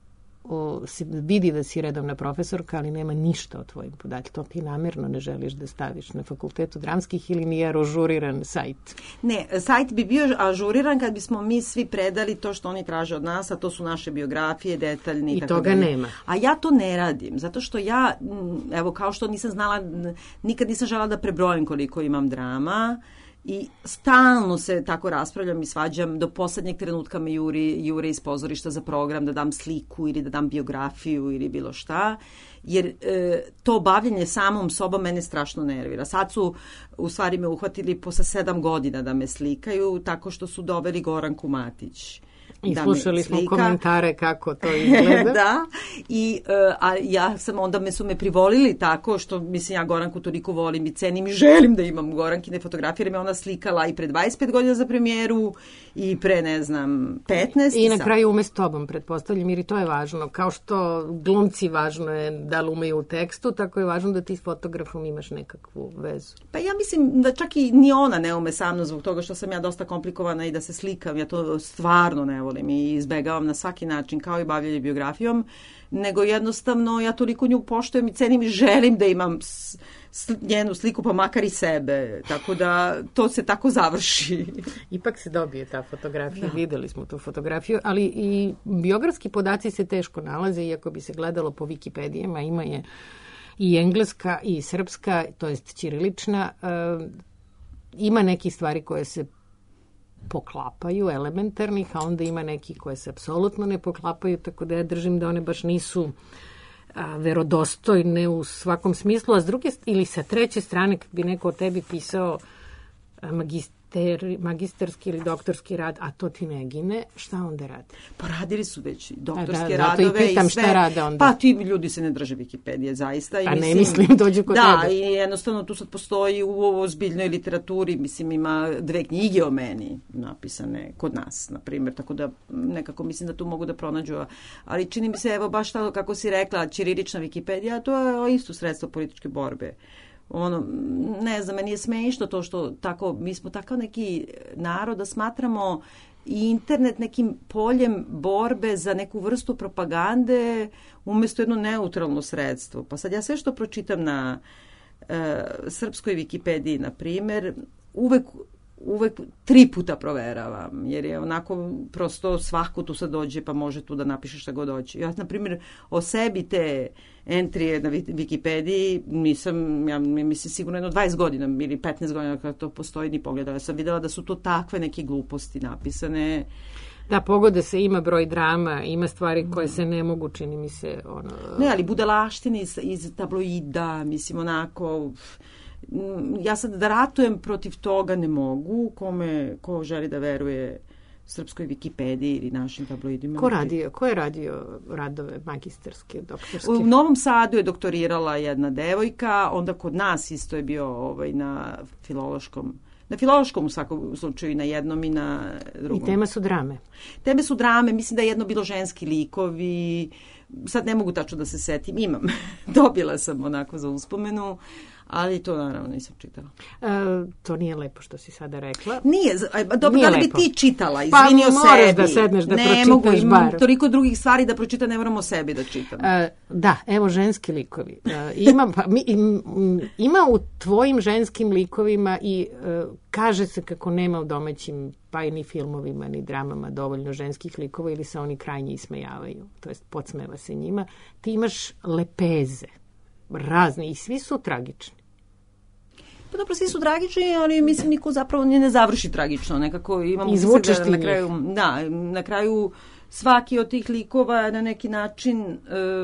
o, se vidi da si redovna profesorka, ali nema ništa o tvojim podatkima. To ti namjerno ne želiš da staviš na fakultetu dramskih ili nije ažuriran sajt? Ne, sajt bi bio ažuriran kad bismo mi svi predali to što oni traže od nas, a to su naše biografije, detaljni. I toga dalje. Nema. A ja to ne radim, zato što ja, evo kao što nisam znala, nikad nisam žela da prebrojim koliko imam drama, i stalno se tako raspravljam i svađam, do poslednjeg trenutka me juri, jure iz pozorišta za program da dam sliku ili da dam biografiju ili bilo šta, jer e, to bavljenje samom sobom mene strašno nervira. Sad su u stvari me uhvatili posle sedam godina da me slikaju tako što su doveli Goranku Matić. I da slušali smo komentare kako to izgleda. Da, i a ja sam, onda me su me privolili tako što, mislim, ja Goranku toliko volim i cenim i želim da imam Gorankine fotografije, jer me ona slikala i pre dvadeset pet godina za premijeru i pre, ne znam, petnaest. I na kraju ume s tobom, pretpostavljam, jer i to je važno. Kao što glumci važno je da li umeju u tekstu, tako je važno da ti s fotografom imaš nekakvu vezu. Pa ja mislim da čak i ni ona ne ume sa mnom zbog toga što sam ja dosta komplikovana i da se slikam. Ja to stvarno ne volim i izbegavam na svaki način, kao i bavljanje biografijom, nego jednostavno ja toliko nju poštujem i cenim i želim da imam s, s, njenu sliku, pa makar i sebe. Tako da to se tako završi. Ipak se dobije ta fotografija, da. Videli smo tu fotografiju, ali i biografski podaci se teško nalaze, iako bi se gledalo po Wikipedijama, ima je i engleska i srpska, to jest ćirilična. E, ima neki stvari koje se poklapaju, elementarnih, a onda ima neki koje se apsolutno ne poklapaju, tako da ja držim da one baš nisu a, verodostojne u svakom smislu, a s druge, ili sa treće strane, kad bi neko o tebi pisao a, magister, magistarski ili doktorski rad, a to ti ne gine, šta onda radi? Pa radili su već doktorske da, da, radove i pitam i sve. Šta rade onda? Pa ti ljudi se ne drže Wikipedije, zaista. I a mislim, ne mislim, dođu kod da, tebe. Da, i jednostavno tu sad postoji u ozbiljnoj literaturi, mislim, ima dve knjige o meni napisane kod nas, na primjer, tako da nekako mislim da tu mogu da pronađu. Ali čini mi se, evo, baš tako kako si rekla, ćirilična Wikipedija, to je isto sredstvo političke borbe. Ono, ne znam, meni je smešno to što tako, mi smo takav neki narod da smatramo i internet nekim poljem borbe za neku vrstu propagande umjesto jedno neutralno sredstvo. Pa sad ja sve što pročitam na e, srpskoj Wikipediji, na primjer, uvek uvek tri puta proveravam, jer je onako prosto svako tu sad dođe pa može tu da napiše šta god hoće. Ja, na primjer, o sebi te entrije na Wikipediji nisam, ja mislim, sigurno jedno dvadeset godina ili petnaest godina kada to postoji ni pogledala. Ja sam videla da su to takve neke gluposti napisane. Da, pogode se, ima broj drama, ima stvari koje se ne mogu, čini mi se, ono... Ne, ali budalaštine iz, iz tabloida, mislim, onako... Ja sad da ratujem protiv toga ne mogu, kome, ko želi da veruje srpskoj Wikipediji ili našim tabloidima. Ko radio, ko je radio radove magistarske, doktorske? U Novom Sadu je doktorirala jedna devojka, onda kod nas isto je bio ovaj, na filološkom, na filološkom u svakom slučaju i na jednom i na drugom. I tema su drame? Teme su drame, mislim da je jedno bilo ženski likovi, sad ne mogu tačno da se setim, imam, dobila sam onako za uspomenu, ali to naravno nisam čitala. E, to nije lepo što si sada rekla. Nije, dobro, nije da li bi lepo. Ti čitala, pa izvini o sebi. Pa moraš da sedneš da ne pročitaš mogu, imam bar. Toliko drugih stvari da pročitam, ne moram o sebi da čitam. E, da, evo ženski likovi. E, ima, pa, mi, ima u tvojim ženskim likovima i e, kaže se kako nema u domaćim pa i ni filmovima, ni dramama dovoljno ženskih likova ili se oni krajnje ismejavaju. To jest podsmeva se njima. Ti imaš lepeze razne i svi su tragični. Pa dobro, svi su tragični, ali mislim niko zapravo ne završi tragično. Nekako imamo izvučeš da ti na kraju, da, na kraju svaki od tih likova na neki način uh,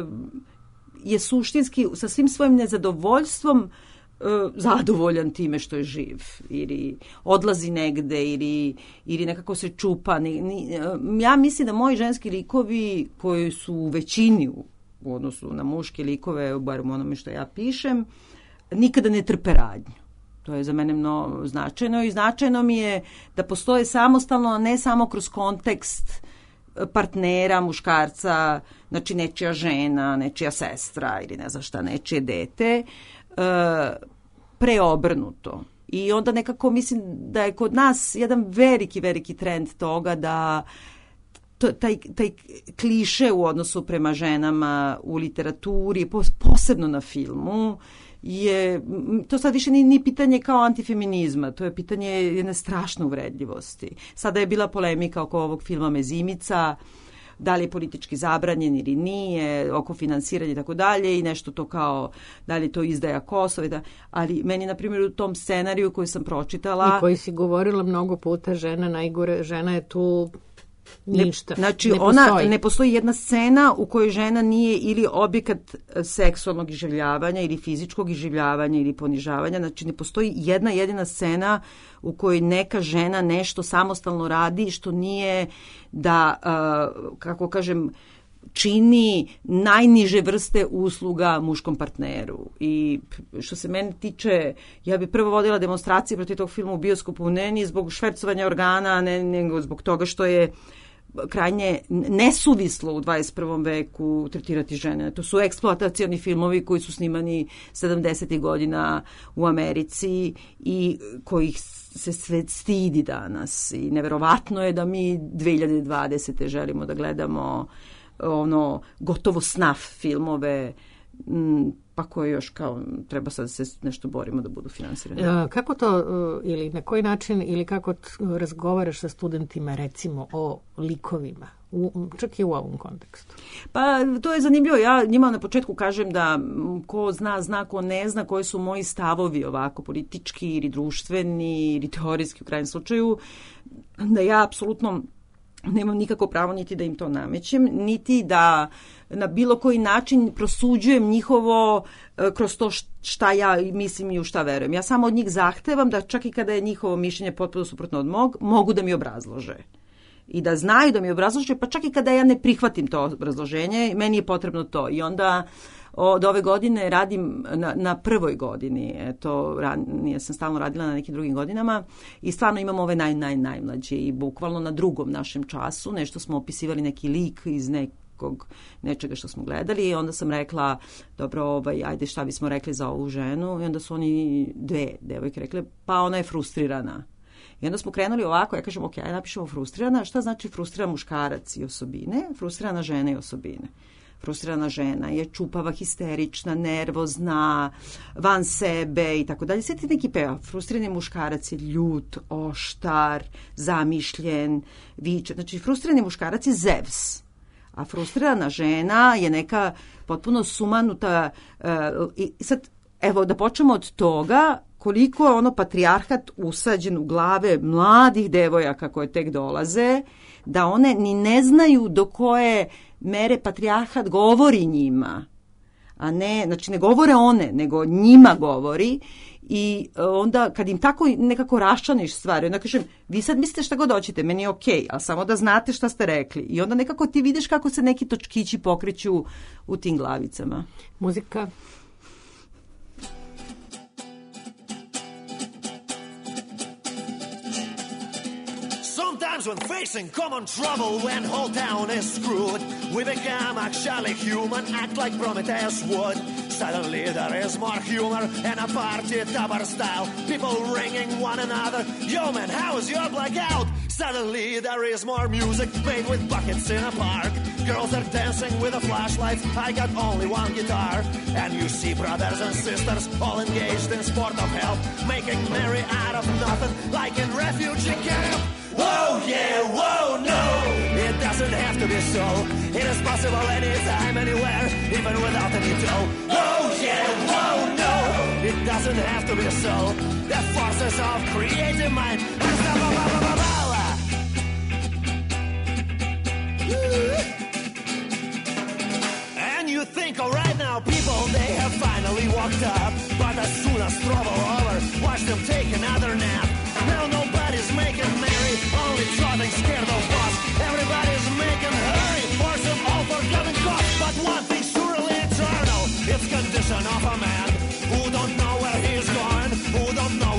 je suštinski sa svim svojim nezadovoljstvom uh, zadovoljan time što je živ ili odlazi negde ili, ili nekako se čupa. Ni, ni, uh, ja mislim da moji ženski likovi koji su u većini u, u odnosu na muške likove, bar u onome što ja pišem, nikada ne trpe radnju. To je za mene mnogo značajno i značajno mi je da postoje samostalno, a ne samo kroz kontekst partnera, muškarca, znači nečija žena, nečija sestra ili ne znam šta, nečije dete, preobrnuto. I onda nekako mislim da je kod nas jedan veliki, veliki trend toga da taj, taj kliše u odnosu prema ženama u literaturi, posebno na filmu, je, to sad više ni, ni pitanje kao antifeminizma, to je pitanje jedne strašne uvredljivosti. Sada je bila polemika oko ovog filma Mezimica, da li je politički zabranjen ili nije, oko finansiranja i tako dalje i nešto to kao, da li je to izdaja Kosova, da, ali meni, na primjer, u tom scenariju koji sam pročitala... I koji si govorila mnogo puta, žena najgore, žena je tu... Ništa. Ne, znači, ne ona postoji. Ne postoji jedna scena u kojoj žena nije ili objekat seksualnog iživljavanja ili fizičkog iživljavanja ili ponižavanja. Znači, ne postoji jedna jedina scena u kojoj neka žena nešto samostalno radi što nije da, uh, kako kažem, čini najniže vrste usluga muškom partneru. I što se mene tiče, ja bi prvo vodila demonstracije protiv tog filma u bioskopu, ne ni zbog švercovanja organa, ne, nego zbog toga što je krajnje nesuvislo u dvadeset prvom veku tretirati žene. To su eksploatacioni filmovi koji su snimani sedamdesetih godina u Americi i kojih se sve stidi danas. I neverovatno je da mi dve hiljade dvadesete želimo da gledamo ono gotovo snaf filmove, pa koje još kao treba sad se nešto borimo da budu finansirani. Kako to, ili na koji način, ili kako razgovaraš sa studentima recimo o likovima, u, čak i u ovom kontekstu? Pa to je zanimljivo. Ja njima na početku kažem da ko zna, zna, ko ne zna, koji su moji stavovi ovako politički ili društveni ili teorijski u krajnjem slučaju, da ja apsolutno nemam nikako pravo niti da im to namećem, niti da na bilo koji način prosuđujem njihovo kroz to šta ja mislim i u šta verujem. Ja samo od njih zahtevam da čak i kada je njihovo mišljenje potpuno suprotno od mog, mogu da mi obrazlože. I da znaju da mi obrazlože, pa čak i kada ja ne prihvatim to obrazloženje, meni je potrebno to. I onda od ove godine radim na, na prvoj godini, eto, ranije sam stalno radila na nekim drugim godinama i stvarno imamo ove naj, naj, najmlađe i bukvalno na drugom našem času, nešto smo opisivali neki lik iz nekog, nečega što smo gledali i onda sam rekla, dobro, ovaj, ajde šta bismo rekli za ovu ženu i onda su oni dve devojke rekle, pa ona je frustrirana. I onda smo krenuli ovako, ja kažem, ok, ajde napišemo frustrirana, šta znači frustriran muškarac i osobine, frustrirana žena i osobine. Frustrirana žena je čupava, histerična, nervozna, van sebe i tako dalje. Sve ti neki peva. Frustrirani muškarac je ljut, oštar, zamišljen, viče. Znači, frustrirani muškarac je Zevs. A frustrirana žena je neka potpuno sumanuta. Uh, i sad, evo, da počnemo od toga koliko je ono patrijarhat usađen u glave mladih devojaka koje tek dolaze, da one ni ne znaju do koje mere patrijarhat govori njima, a ne, znači ne govore one, nego njima govori i onda kad im tako nekako raščlaniš stvari, onda kažem, vi sad mislite šta god hoćete, meni je okej, ali samo da znate šta ste rekli i onda nekako ti vidiš kako se neki točkići pokreću u tim glavicama. Muzika? Sometimes when facing common trouble, when whole town is screwed, we become actually human, act like Prometheus would. Suddenly there is more humor and a party topper style. People ringing one another, yo man, how is your blackout? Suddenly there is more music made with buckets in a park. Girls are dancing with the flashlights, I got only one guitar. And you see brothers and sisters all engaged in sport of health, making merry out of nothing like in refugee camp. Whoa, yeah, whoa, no, it doesn't have to be so. It is possible anytime, anywhere, even without any dough. Oh, yeah, whoa, no, it doesn't have to be so. The forces of creative mind. And you think, all right now, people, they have finally woke up. But as soon as trouble over, watch them take another nap. Now nobody's making merry, only trotting scared of us. Everybody's making hurry for some all-forgotten cause. But one thing's surely eternal, it's condition of a man who don't know where he's going, who don't know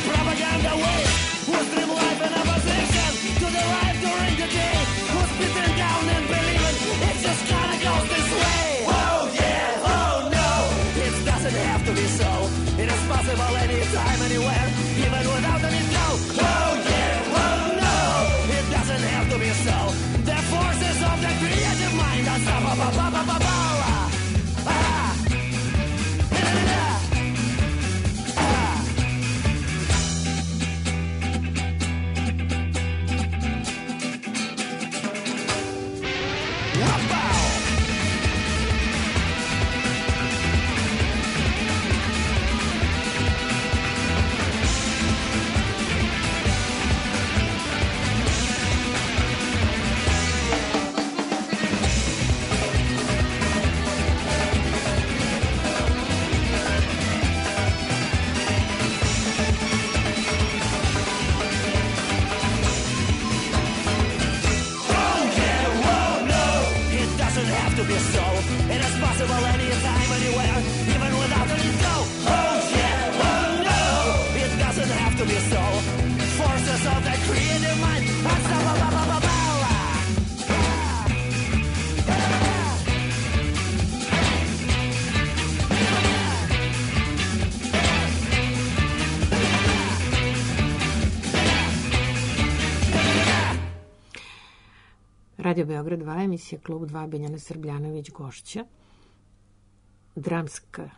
propaganda way. Who's dream life in opposition to the life during the day? Who's beaten down and believing it just kinda goes this way? Oh yeah, oh no, it doesn't have to be so. It is possible anytime, anywhere, even without any go. Oh yeah, oh no, it doesn't have to be so. The forces of the creative mind are unstoppable. Radio Beograd dva, emisija Klub dva, Biljana Srbljanović, gošća. Dramska,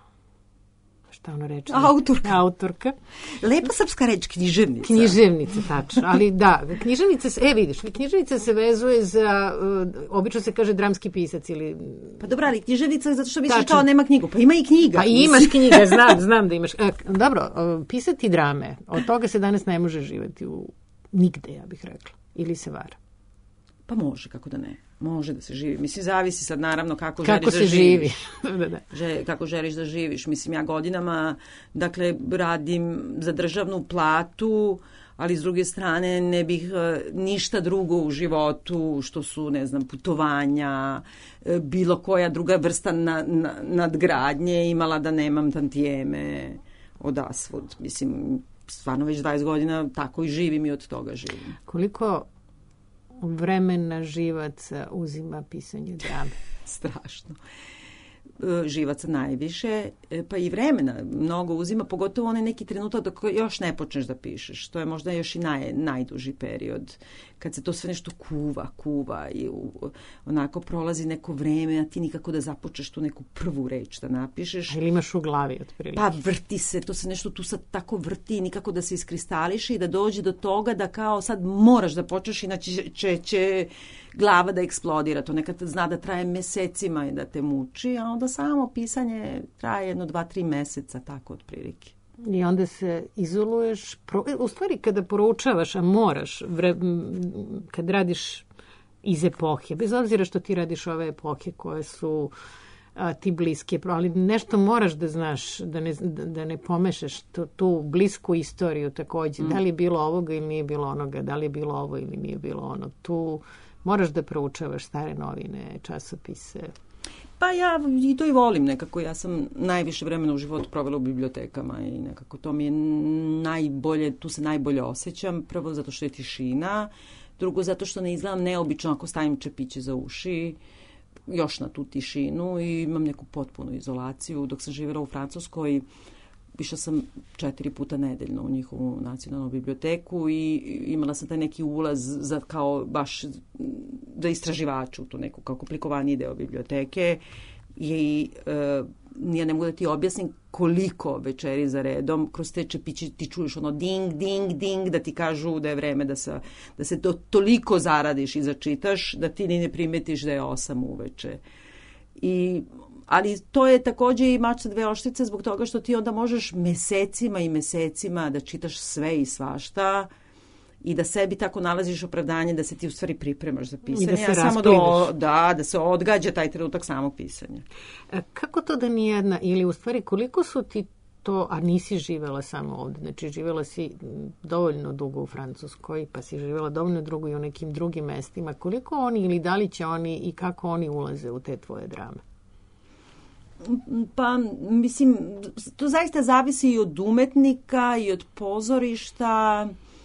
šta ono reče? Autorka. Autorka. Lepa srpska reč, književnica. Književnica, tačno. Ali da, književnica se, e vidiš, književnica se vezuje za, uh, obično se kaže dramski pisac ili... Pa dobro, ali književnica zato što misliš kao nema knjigu. Pa ima i knjiga. Pa i imaš knjiga, znam, znam da imaš. E, dobro, uh, pisati drame, od toga se danas ne može živjeti u nigde, ja bih rekla. Ili se vara. Pa može, kako da ne. Može da se živi. Mislim, zavisi sad naravno kako, kako želiš se da živiš. Živi. da, da. Že, kako želiš da živiš. Mislim, ja godinama, dakle, radim za državnu platu, ali s druge strane ne bih ništa drugo u životu, što su, ne znam, putovanja, bilo koja druga vrsta na, na, nadgradnje imala da nemam tantijeme odasvud. Mislim, stvarno već dvadeset godina tako i živim i od toga živim. Koliko vremena živaca uzima pisanje drame? Strašno. Živaca najviše, pa i vremena mnogo uzima, pogotovo onaj neki trenutak dok još ne počneš da pišeš. To je možda još i naj, najduži period. Kad se to sve nešto kuva, kuva i u, onako prolazi neko vreme, a ti nikako da započeš tu neku prvu reč da napišeš. Ili imaš u glavi otprilike? Pa vrti se, to se nešto tu sad tako vrti, nikako da se iskristališe i da dođe do toga da kao sad moraš da počneš, inače će, će glava da eksplodira. To nekad zna da traje mesecima i da te muči, a onda samo pisanje traje jedno, dva, tri meseca, tako otprilike. I onda se izoluješ. U stvari, kada poroučavaš, a moraš, vre, kad radiš iz epohe, bez obzira što ti radiš ove epohe koje su a, ti bliske, ali nešto moraš da znaš, da ne, da ne pomešaš tu, tu blisku istoriju takođe. Mm. Da li je bilo ovoga ili nije bilo onoga, da li je bilo ovo ili nije bilo ono. Tu moraš da proučavaš stare novine, časopise. Pa ja i to i volim nekako. Ja sam najviše vremena u životu provela u bibliotekama i nekako to mi je najbolje, tu se najbolje osjećam. Prvo zato što je tišina, drugo zato što ne izgledam neobično ako stavim čepiće za uši, još na tu tišinu i imam neku potpunu izolaciju. Dok sam živjela u Francuskoj, išla sam četiri puta nedeljno u njihovu nacionalnu biblioteku i imala sam taj neki ulaz za kao baš za istraživaču, tu neku kao komplikovaniji deo biblioteke i e, ja ne mogu da ti objasnim koliko večeri za redom kroz te čepiće ti čuješ ono ding, ding, ding da ti kažu da je vreme da se, da se to toliko zaradiš i začitaš da ti ni ne primetiš da je osam uveče. I ali to je takođe i mač sa dve oštrice zbog toga što ti onda možeš mesecima i mesecima da čitaš sve i svašta i da sebi tako nalaziš opravdanje da se ti u stvari pripremaš za pisanje. I da se a samo da, da, da se odgađa taj trenutak samog pisanja. A kako to da nijedna, ili u stvari koliko su ti to, a nisi živela samo ovde, znači živela si dovoljno dugo u Francuskoj, pa si živela dovoljno dugo i u nekim drugim mestima, koliko oni ili da li će oni i kako oni ulaze u te tvoje drame? Pa, mislim, to zaista zavisi i od umetnika, i od pozorišta,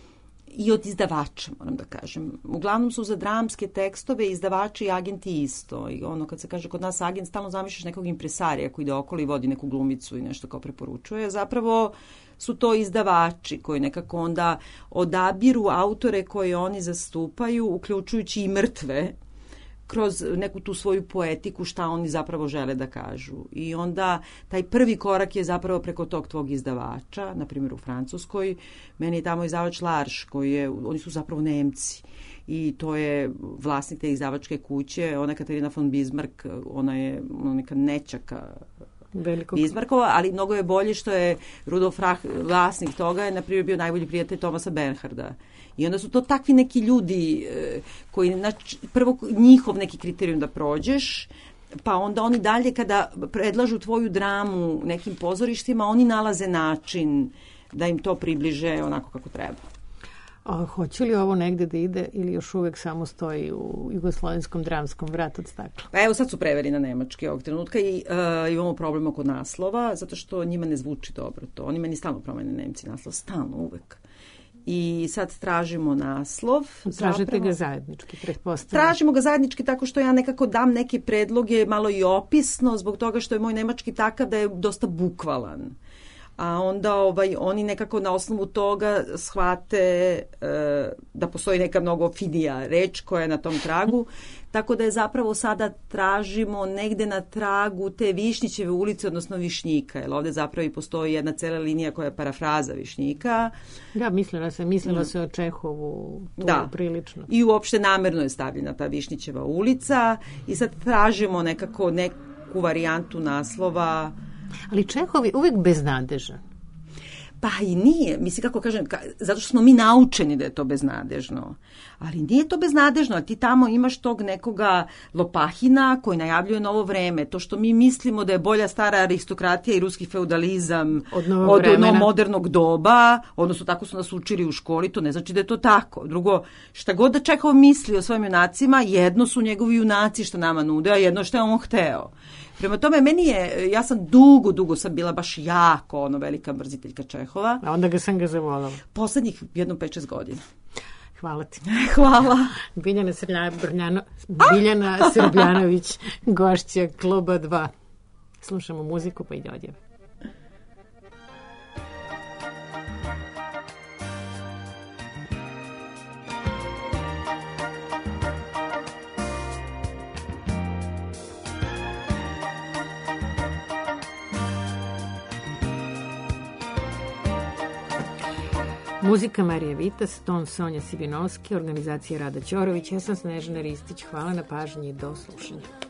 i od izdavača, moram da kažem. Uglavnom su za dramske tekstove izdavači i agenti isto. I ono, kad se kaže kod nas agent, stalno zamišljaš nekog impresarija koji ide okolo i vodi neku glumicu i nešto kao preporučuje. Zapravo su to izdavači koji nekako onda odabiru autore koje oni zastupaju, uključujući i mrtve, kroz neku tu svoju poetiku šta oni zapravo žele da kažu. I onda taj prvi korak je zapravo preko tog tvog izdavača, na primjer u Francuskoj. Meni je tamo izdavač Larš, koji je, oni su zapravo Nemci. I to je vlasnik te izdavačke kuće, ona Katarina von Bismarck, ona je ona neka nećaka Velikog. Bismarckova, ali mnogo je bolje što je Rudolf Rah, vlasnik toga, je na primjer bio najbolji prijatelj Tomasa Bernharda. I onda su to takvi neki ljudi koji, znači, prvo njihov neki kriterijum da prođeš, pa onda oni dalje kada predlažu tvoju dramu nekim pozorištima, oni nalaze način da im to približe onako kako treba. A hoće li ovo negde da ide ili još uvek samo stoji u jugoslovenskom dramskom Vrat od stakla? Pa evo sad su preveli na nemački ovog trenutka i uh, imamo problem oko naslova, zato što njima ne zvuči dobro to. Oni meni stalno promene Nemci naslov, stalno, uvek. I sad tražimo naslov. Tražite zapravo. ga zajednički, pretpostavljam. Tražimo ga zajednički tako što ja nekako dam neke predloge malo i opisno, zbog toga što je moj nemački takav da je dosta bukvalan. A onda ovaj, oni nekako na osnovu toga shvate e, da postoji neka mnogo finija reč koja je na tom tragu, tako da je zapravo sada tražimo negde na tragu te Višnjićeve ulice, odnosno Višnjika, jer ovde zapravo i postoji jedna cela linija koja je parafraza Višnjika. Da, mislila se, mislila mm. se o Čehovu tu da. prilično. I uopšte namerno je stavljena ta Višnjićeva ulica i sad tražimo nekako neku varijantu naslova. Ali Čehov je uvek beznadežan. Pa i nije, mislim kako kažem, ka, zato što smo mi naučeni da je to beznadežno. Ali nije to beznadežno, ti tamo imaš tog nekoga lopahina koji najavljuje novo vreme. To što mi mislimo da je bolja stara aristokratija i ruski feudalizam od, novog od vremena. ono modernog doba, odnosno tako su nas učili u školi, to ne znači da je to tako. Drugo, šta god da Čehov misli o svojim junacima, jedno su njegovi junaci što nama nude, a jedno što je on hteo. Prema tome, meni je, ja sam dugo, dugo sam bila baš jako ono velika mrziteljka Čehova. A onda ga sam ga zavolala. Poslednjih jedno pet šest godina. Hvala ti. Hvala. Biljana, Srljana, Brnjano, Biljana Srbljanović, gošća Kluba dva. Slušamo muziku pa ide odjeva. Muzika Marija Vitas, ton Sonja Sibinovski, organizacija Rada Ćorović, ja sam Snežana Ristić. Hvala na pažnji i do slušanja.